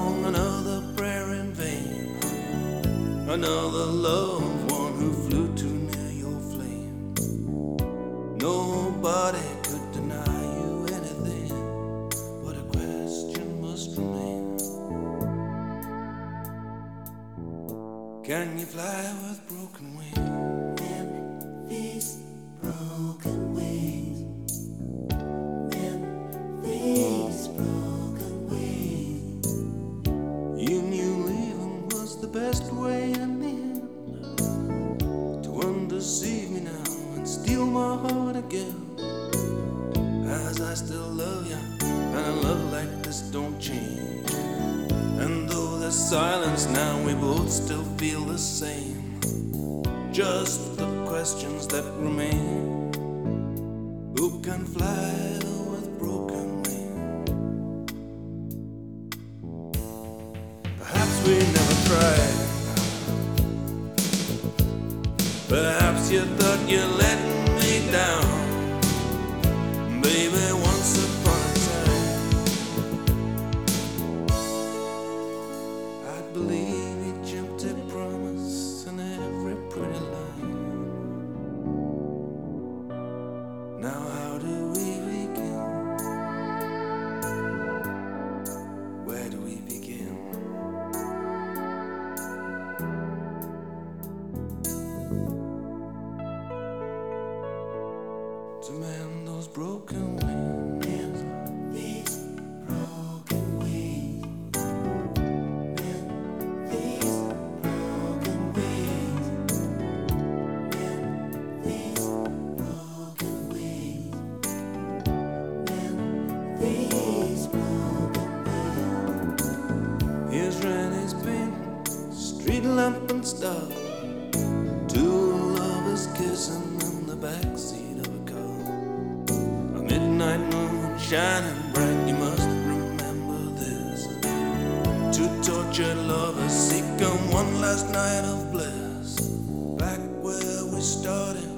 song, another prayer in vain, another loved one who flew too near your flame. Nobody could deny you anything, but a question must remain. Can you fly with broken wings? Then these broken wings, then these broken wings. You knew leaving was the best way in the end, to undeceive me now and steal my heart again. As I still love you, and a love like this don't change. And though there's silence now, we both still feel the same. Just the questions that remain. Who can fly with broken wings? Perhaps we never tried. Perhaps you thought you let me down. Baby, once upon a time, I'd believe each empty promise and every pretty line. Now how do we begin? Where do we begin? To mend those broken wings. These broken wings, then these broken wings, then these broken wings, then these broken wings. Here's Randy's paint, street lamp and star. Two lovers kissing in the backseat of a car. A midnight moon shining bright, you must remember this. Two tortured lovers seeking one last night of bliss. Back where we started,